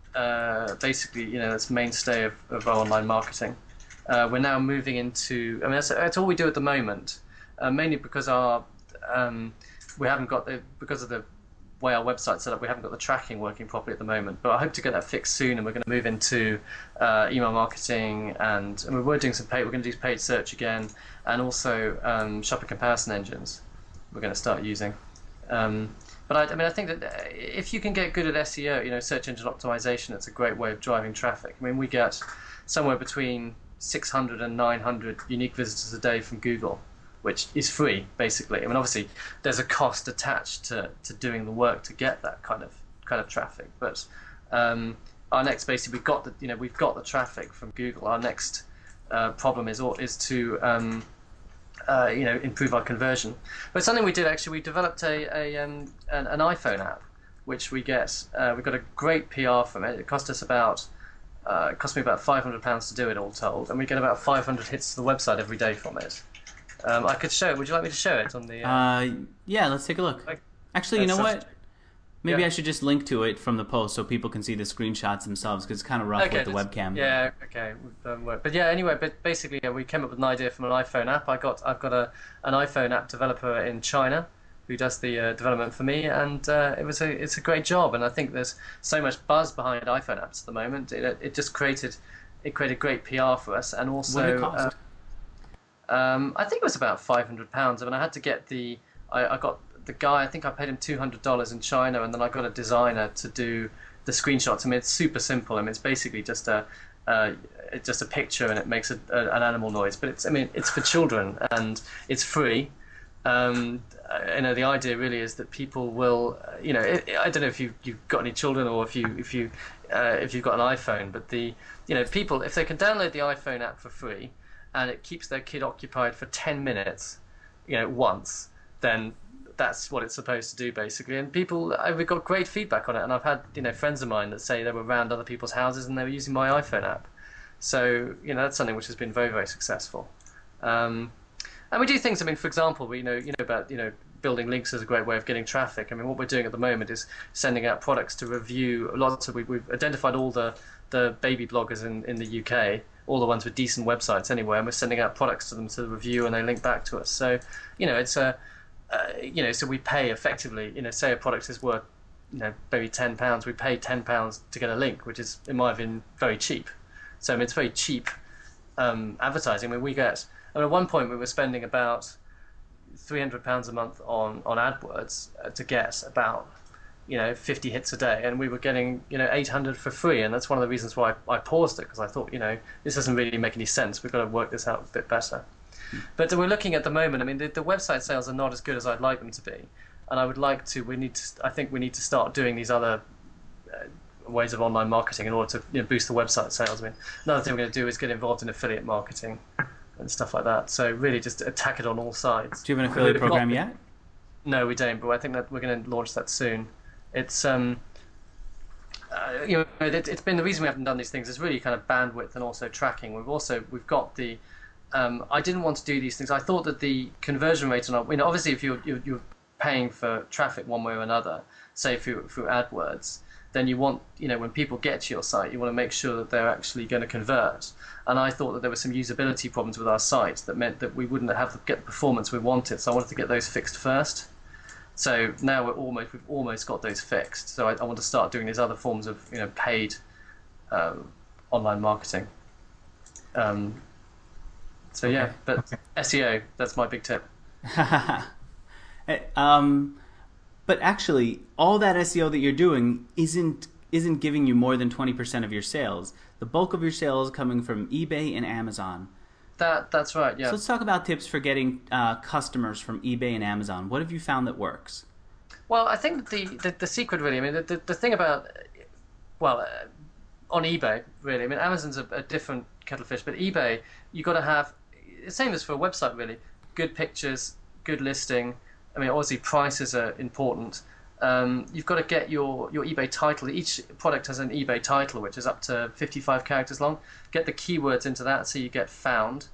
Uh, basically, you know, that's mainstay of, of our online marketing. Uh, we're now moving into. I mean, that's, that's all we do at the moment. Uh, mainly because our um, we haven't got the because of the way our website's set up. We haven't got the tracking working properly at the moment. But I hope to get that fixed soon, and we're going to move into uh, email marketing, and, and we're doing some paid. We're going to do paid search again, and also um, shopping comparison engines. We're going to start using. Um, but I, I mean, I think that if you can get good at S E O, you know, search engine optimization, it's a great way of driving traffic. I mean, we get somewhere between six hundred and nine hundred unique visitors a day from Google, which is free, basically. I mean, obviously, there's a cost attached to, to doing the work to get that kind of kind of traffic. But um, our next, basically, we've got the you know we've got the traffic from Google. Our next uh, problem is is to um, uh, you know improve our conversion. But something we did actually, we developed a, a um, an, an iPhone app, which we get. Uh, we got a great P R from it. It cost us about. Uh, it cost me about five hundred pounds to do it, all told, and we get about five hundred hits to the website every day from it. Um, I could show it. Would you like me to show it on the? Uh... Uh, yeah, let's take a look. Okay. Actually, you know That's- what? Maybe yeah. I should just link to it from the post so people can see the screenshots themselves because it's kind of rough Okay, with the that's- webcam. Yeah, okay, um, work. But yeah, anyway, but basically, yeah, we came up with an idea from an iPhone app. I got, I've got a an iPhone app developer in China who does the uh, development for me, and uh, it was a, it's a great job. And I think there's so much buzz behind iPhone apps at the moment. It, it just created, it created great P R for us, and also. What did it cost? Uh, Um, I think it was about five hundred pounds. I mean, I had to get the. I, I got the guy. I think I paid him two hundred dollars in China, and then I got a designer to do the screenshots. I mean, it's super simple. I mean, it's basically just a, uh, it's just a picture, and it makes a, a, an animal noise. But it's. I mean, it's for children, and it's free. Um, uh, you know, the idea really is that people will. Uh, you know, it, I don't know if you you've got any children or if you if you uh, if you've got an iPhone, but the you know people if they can download the iPhone app for free. And it keeps their kid occupied for ten minutes, you know, once, then that's what it's supposed to do, basically. And people, we've got great feedback on it. And I've had, you know, friends of mine that say they were around other people's houses and they were using my iPhone app. So, you know, that's something which has been very, very successful. Um, and we do things. I mean, for example, we you know, you know about, you know, building links is a great way of getting traffic. I mean, what we're doing at the moment is sending out products to review. Lots of we, we've identified all the the baby bloggers in, in the U K, all the ones with decent websites anyway, and we're sending out products to them to review, and they link back to us. So, you know, it's a, uh, you know, so we pay effectively. You know, say a product is worth, you know, maybe ten pounds, we pay ten pounds to get a link, which is, in my opinion, very cheap. So I mean, it's very cheap um, advertising. I mean, we get. I mean, at one point we were spending about three hundred pounds a month on on AdWords uh, to get about, you know, fifty hits a day, and we were getting, you know, eight hundred for free, and that's one of the reasons why I, I paused it, because I thought, you know, this doesn't really make any sense. We've got to work this out a bit better. But we're looking at the moment. I mean, the, the website sales are not as good as I'd like them to be, and I would like to. We need to. I think we need to start doing these other uh, ways of online marketing in order to, you know, boost the website sales. I mean, another thing we're going to do is get involved in affiliate marketing and stuff like that. So really, just attack it on all sides. Do you have an affiliate program got, yet? No, we don't. But I think that we're going to launch that soon. It's um, uh, you know, it, it's been the reason we haven't done these things is really kind of bandwidth and also tracking. We've also we've got the. Um, I didn't want to do these things. I thought that the conversion rate on, you know, obviously if you're you're, you're paying for traffic one way or another, say through through AdWords, then you want, you know, when people get to your site, you want to make sure that they're actually going to convert. And I thought that there were some usability problems with our site that meant that we wouldn't have to get the performance we wanted. So I wanted to get those fixed first. So now we're almost we've almost got those fixed. So I, I want to start doing these other forms of, you know, paid um, online marketing. Um, so okay. yeah, but okay. S E O, that's my big tip. um, but actually, all that S E O that you're doing isn't isn't giving you more than twenty percent of your sales. The bulk of your sales are coming from eBay and Amazon. That that's right. Yeah. So let's talk about tips for getting uh, customers from eBay and Amazon. What have you found that works? Well, I think the the, the secret really. I mean, the the, the thing about well, uh, on eBay really. I mean, Amazon's a, a different kettle of fish, but eBay, you got to have the same as for a website really. Good pictures, good listing. I mean, obviously prices are important. Um, you've got to get your, your eBay title. Each product has an eBay title, which is up to fifty-five characters long. Get the keywords into that so you get found.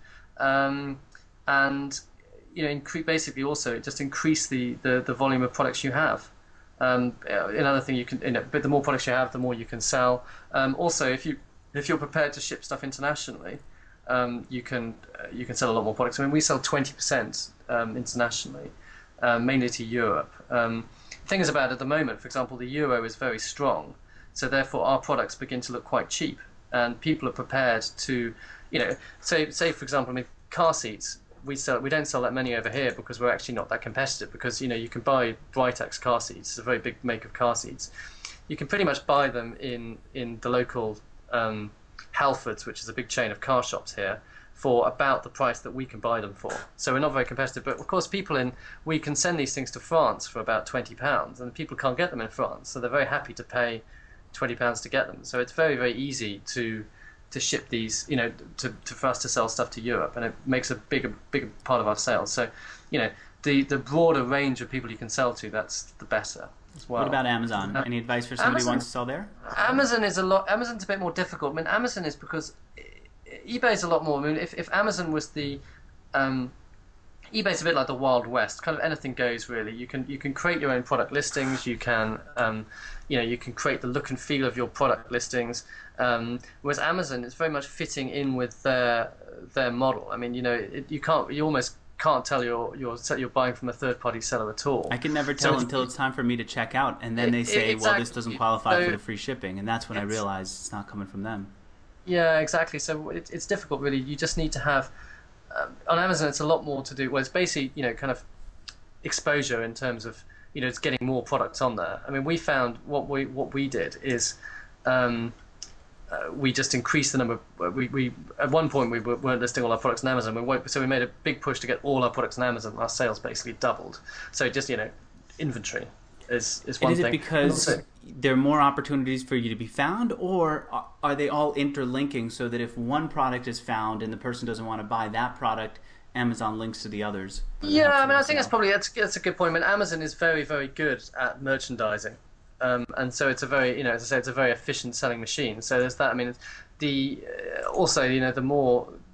Um, and, you know, incre- basically also just increase the, the, the volume of products you have. Um, another thing you can, you know, but the more products you have, the more you can sell. Um, also, if you if you're prepared to ship stuff internationally, um, you can uh, you can sell a lot more products. I mean, we sell twenty percent um, internationally, uh, mainly to Europe. Um, things about at the moment, for example, the euro is very strong, so therefore our products begin to look quite cheap, and people are prepared to, you know, say say for example, I mean, car seats. We sell. We don't sell that many over here because we're actually not that competitive. Because, you know, you can buy Britax car seats. It's a very big make of car seats. You can pretty much buy them in in the local um, Halfords, which is a big chain of car shops here, for about the price that we can buy them for. So we're not very competitive. But of course, people in we can send these things to France for about twenty pounds, and people can't get them in France, so they're very happy to pay twenty pounds to get them. So it's very very easy to. to ship these, you know, to, to for us to sell stuff to Europe, and it makes a bigger bigger part of our sales. So, you know, the the broader range of people you can sell to, that's the better as well. What about Amazon? Uh, Any advice for somebody Amazon, who wants to sell there? Amazon is a lot. Amazon's a bit more difficult. I mean, Amazon is because eBay's a lot more. I mean, if if Amazon was the um, eBay's a bit like the Wild West. Kind of anything goes, really. You can you can create your own product listings. You can um, you know you can create the look and feel of your product listings. Um, whereas Amazon is very much fitting in with their their model. I mean, you know, it, you can't you almost can't tell you're you're you're buying from a third party seller at all. I can never tell so until it's time for me to check out, and then they say, exactly. well, this doesn't qualify so, for the free shipping, and that's when I realize it's not coming from them. Yeah, exactly. So it, it's difficult, really. You just need to have. Um, on Amazon, it's a lot more to do. Well, it's basically, you know, kind of exposure in terms of, you know, it's getting more products on there. I mean, we found what we what we did is um, uh, we just increased the number. Of, we we at one point we weren't listing all our products on Amazon. We won't, so we made a big push to get all our products on Amazon. Our sales basically doubled. So just, you know, inventory is is one and is thing. Is it because also, there are more opportunities for you to be found, or are they all interlinking so that if one product is found and the person doesn't want to buy that product, Amazon links to the others? Yeah, I mean, I think that's probably that's, that's a good point. I mean, Amazon is very, very good at merchandising, um, and so it's a very, you know, as I say, it's a very efficient selling machine. So there's that. I mean, the uh, also, you know, the more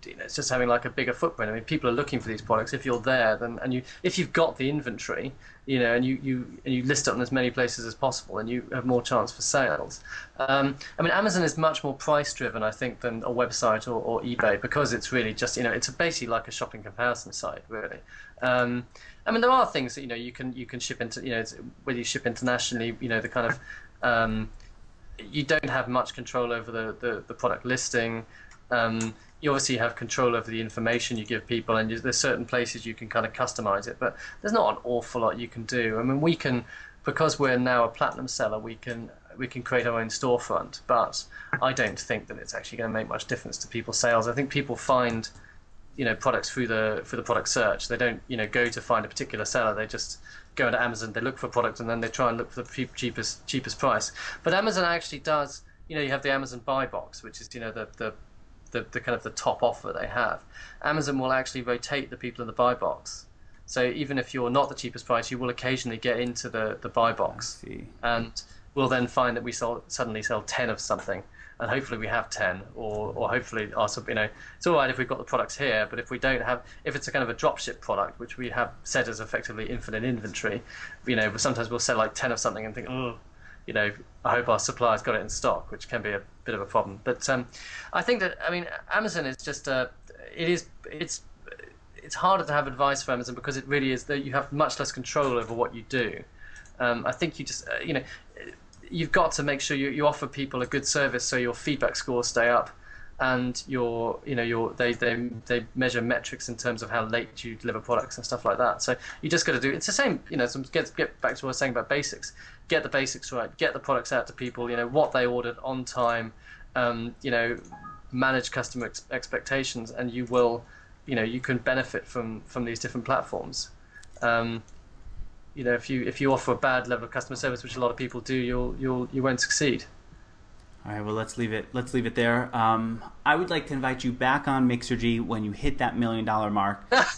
you know, it's just having like a bigger footprint. I mean, people are looking for these products. If you're there, then and you if you've got the inventory, you know, and you you and you list it on as many places as possible, and you have more chance for sales. Um, I mean, Amazon is much more price driven, I think, than a website or, or eBay, because it's really just, you know, it's basically like a shopping comparison site, really. Um, I mean, there are things that, you know, you can you can ship into, you know, it's, whether you ship internationally, you know, the kind of um, you don't have much control over the, the, the product listing. Um, you obviously have control over the information you give people, and you, there's certain places you can kind of customize it, but there's not an awful lot you can do. I mean, we can, because we're now a platinum seller, we can we can create our own storefront, but I don't think that it's actually going to make much difference to people's sales. I think people find, you know, products through the through the product search. They don't, you know, go to find a particular seller. They just go into Amazon, they look for a product, and then they try and look for the cheapest cheapest price. But Amazon actually does, you know, you have the Amazon buy box, which is, you know, the the the, the kind of the top offer they have. Amazon will actually rotate the people in the buy box. So even if you're not the cheapest price, you will occasionally get into the the buy box, and we'll then find that we sell, suddenly sell ten of something. And hopefully we have ten, or or hopefully also, you know, it's all right if we've got the products here, but if we don't have, if it's a kind of a dropship product, which we have said is effectively infinite inventory, you know, sometimes we'll sell like ten of something and think, oh, you know, I hope our supplier's got it in stock, which can be a bit of a problem. But um, I think that, I mean, Amazon is just a, it is, it's, it's harder to have advice for Amazon, because it really is that you have much less control over what you do. Um, I think you just, uh, you know, you've got to make sure you, you offer people a good service so your feedback scores stay up, and your, you know, your they, they they measure metrics in terms of how late you deliver products and stuff like that. So you just got to do, it's the same, you know, some, get get back to what I was saying about basics. Get the basics right, get the products out to people, you know, what they ordered on time, um, you know, manage customer ex expectations, and you will, you know, you can benefit from from these different platforms. Um, You know, if you if you offer a bad level of customer service, which a lot of people do, you'll you'll you won't succeed. All right, well, let's leave it. Let's leave it there. Um, I would like to invite you back on Mixergy when you hit that million dollar mark.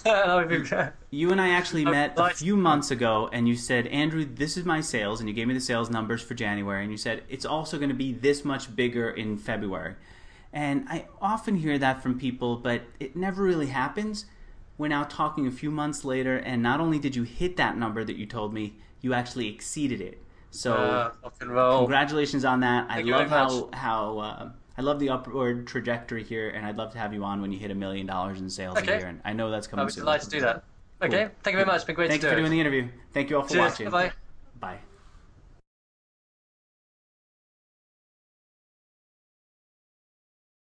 You and I actually met a few months ago, and you said, Andrew, this is my sales, and you gave me the sales numbers for January, and you said it's also going to be this much bigger in February. And I often hear that from people, but it never really happens. We're now talking a few months later, and not only did you hit that number that you told me, you actually exceeded it. So uh, rock and roll. Congratulations on that. Thank I love how how uh, I love the upward trajectory here, and I'd love to have you on when you hit a million dollars in sales okay. a year. And I know that's coming I'll be soon. delighted to do that. Okay, cool. Thank you very much. It's been great Thank to do you for it. doing the interview. Thank you all for Cheers. watching. Bye-bye. Bye.